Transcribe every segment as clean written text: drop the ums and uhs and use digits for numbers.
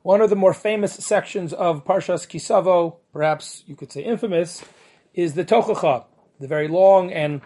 One of the more famous sections of Parshas Kisavo, perhaps you could say infamous, is the Tochacha, the very long and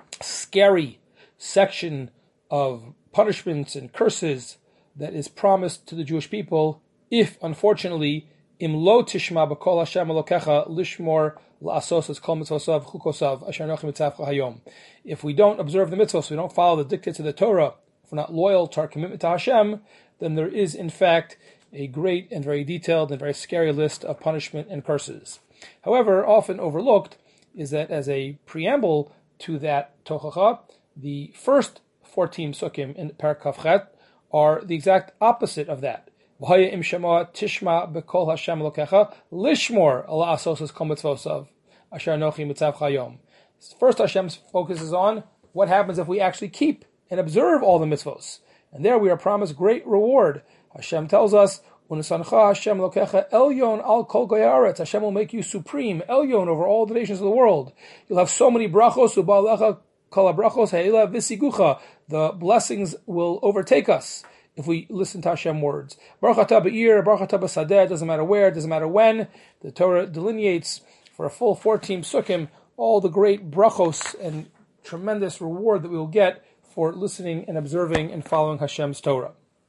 scary section of punishments and curses that is promised to the Jewish people if, unfortunately, im lo tishma b'kol Hashem Elokecha lishmor la'asos es kol mitzvosav chukosav asher anochi mitzavcha hayom. If we don't observe the mitzvahs, we don't follow the dictates of the Torah, if we're not loyal to our commitment to Hashem, then there is, in fact, a great and very detailed and very scary list of punishment and curses. However, often overlooked is that as a preamble to that Tochacha, the first 14 Sukkim in Perek Kafchet are the exact opposite of that. V'haya im shema tishma b'kol Hashem Elokecha lishmor ala asos kol mitzvosav asher anochi mitzavcha hayom. First, Hashem focuses on what happens if we actually keep and observe all the mitzvos. And there we are promised great reward. Hashem tells us, "Unesancha Hashem Elokecha elyon al kol goy haaretz." Hashem will make you supreme, elyon, over all the nations of the world. You'll have so many brachos, uba'alecha kol brachos ha'ila v'sigucha. The blessings will overtake us if we listen to Hashem words. Baruch atah b'ir, baruch atah b'sadeh. It doesn't matter where, it doesn't matter when. The Torah delineates for a full 14 sukkim all the great brachos and tremendous reward that we will get for listening and observing and following Hashem's Torah.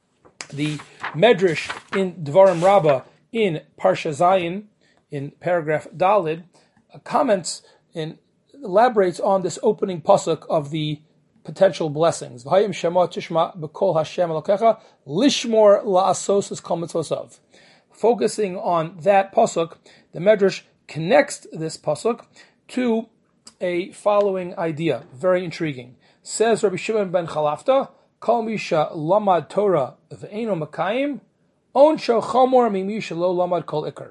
The Medrash in Dvarim Rabbah in Parsha Zayin, in paragraph Dalid, comments and elaborates on this opening pasuk of the potential blessings. V'hayim shema tishma b'kol Hashem Elokecha lishmor la'asos es kol mitzvosav. Focusing on that pasuk, the Medrash connects this pasuk to a following idea, very intriguing. Says Rabbi Shimon ben Chalafta, Kol misha lamad Torah v'eino makayim, onsho chamor mimisha lo lamad kol ikar.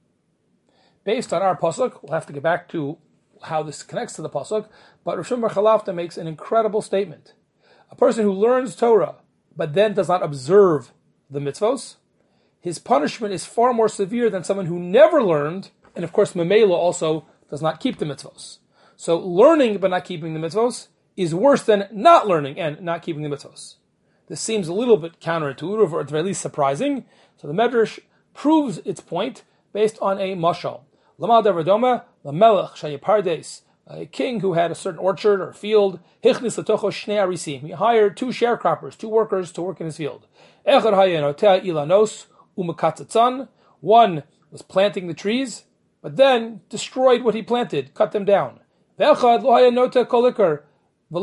Based on our pasuk, we'll have to get back to how this connects to the pasuk, but Rabbi Shimon ben Chalafta makes an incredible statement. A person who learns Torah but then does not observe the mitzvos, his punishment is far more severe than someone who never learned, and of course Memela also does not keep the mitzvos. So learning but not keeping the mitzvos is worse than not learning and not keeping the mitzvos. This seems a little bit counterintuitive, or at the very least surprising. So the Medrash proves its point based on a mashal. Lamal davardoma, lamelech shayipardes, a king who had a certain orchard or field, hichnis latocho shnei arisim. He hired 2 sharecroppers, 2 workers to work in his field. Echad hayenotea ilanos umakatzatzan. One was planting the trees, but then destroyed what he planted, cut them down. Ve'echad lo hayanota kolikar. And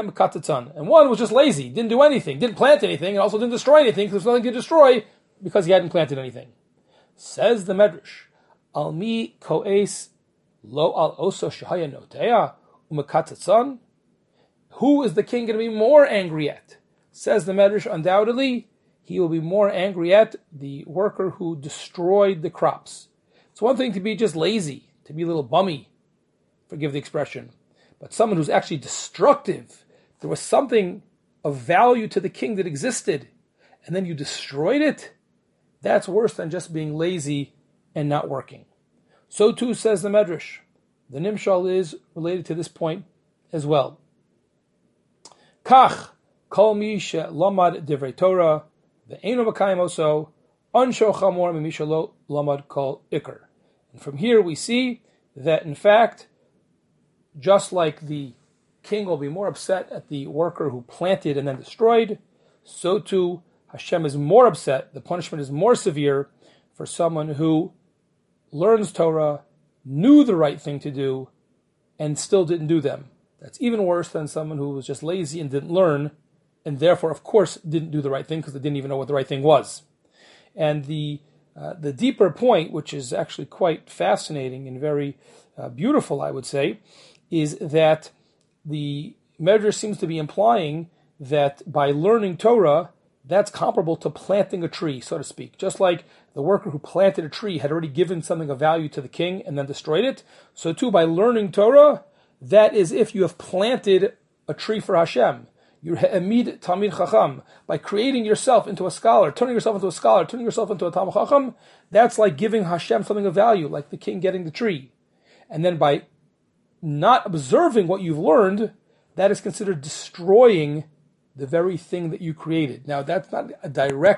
one was just lazy, didn't do anything, didn't plant anything, and also didn't destroy anything because there was nothing to destroy because he hadn't planted anything. Says the Medrash, Al mi ko'es lo al oso shehaya notea umekatzatzan. Who is the king going to be more angry at? Says the Medrash, undoubtedly, he will be more angry at the worker who destroyed the crops. It's one thing to be just lazy, to be a little bummy, forgive the expression. But someone who's actually destructive, there was something of value to the king that existed, and then you destroyed it, that's worse than just being lazy and not working. So too says the Medrash. The Nimshal is related to this point as well. Kach, kol mi she'lamad divrei Torah, ve'eino makayim oso, ansho chamor mimisha lo lamad kol ikar. And from here we see that in fact, just like the king will be more upset at the worker who planted and then destroyed, so too Hashem is more upset, the punishment is more severe for someone who learns Torah, knew the right thing to do, and still didn't do them. That's even worse than someone who was just lazy and didn't learn, and therefore, of course, didn't do the right thing because they didn't even know what the right thing was. And the deeper point, which is actually quite fascinating and very beautiful, I would say, is that the Medrash seems to be implying that by learning Torah, that's comparable to planting a tree, so to speak. Just like the worker who planted a tree had already given something of value to the king and then destroyed it, so too by learning Torah, that is if you have planted a tree for Hashem. You're Ha'emid Talmid Chacham. By creating yourself into a scholar, turning yourself into a scholar, turning yourself into a Talmid Chacham, that's like giving Hashem something of value, like the king getting the tree. And then by not observing what you've learned, that is considered destroying the very thing that you created. Now, that's not a direct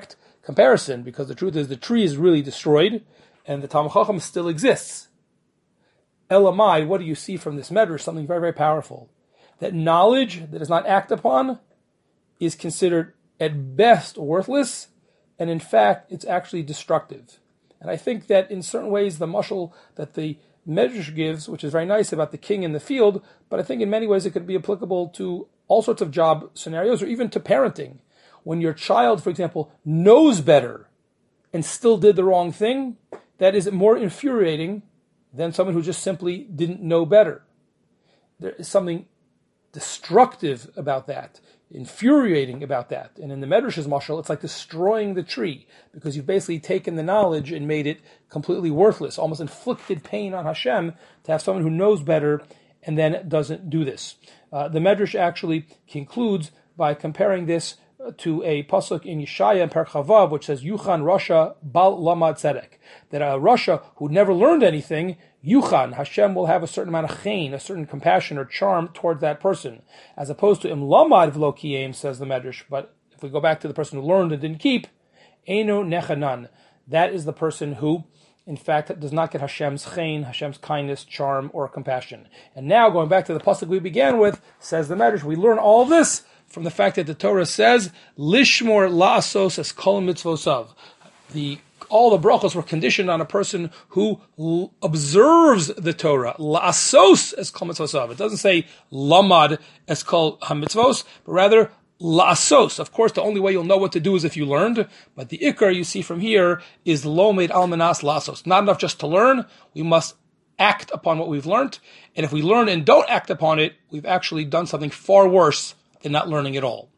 comparison, because the truth is the tree is really destroyed and the Talmid Chacham still exists. Elamai, what do you see from this medrash? Something very, very powerful. That knowledge that is not acted upon is considered at best worthless, and in fact it's actually destructive. And I think that in certain ways the mashal that the medrash gives, which is very nice about the king in the field, but I think in many ways it could be applicable to all sorts of job scenarios or even to parenting. When your child, for example, knows better and still did the wrong thing, that is more infuriating than someone who just simply didn't know better. There is something destructive about that, infuriating about that. And in the Medrash's mashal, it's like destroying the tree, because you've basically taken the knowledge and made it completely worthless, almost inflicted pain on Hashem to have someone who knows better and then doesn't do this. The Medrash actually concludes by comparing this to a pasuk in Yeshaya and Perek Chavav, which says, Yuchan Rasha Bal Lamad Tzedek, that a Rasha who never learned anything, Yuchan, Hashem will have a certain amount of chen, a certain compassion or charm towards that person, as opposed to Im Lamad V'lo Kiyem, says the Medrash. But if we go back to the person who learned and didn't keep, Eino Nechanan, that is the person who, in fact, does not get Hashem's chen, Hashem's kindness, charm, or compassion. And now, going back to the pasuk we began with, says the Medrash, we learn all of this from the fact that the Torah says, Lishmor la'asos es kol mitzvosav. All the brachos were conditioned on a person who observes the Torah. La'asos es kol mitzvosav. It doesn't say lamad es kol hamitzvos, but rather la'asos. Of course, the only way you'll know what to do is if you learned, but the ikar you see from here is lomed almanas la'asos. Not enough just to learn, we must act upon what we've learned, and if we learn and don't act upon it, we've actually done something far worse than not learning at all.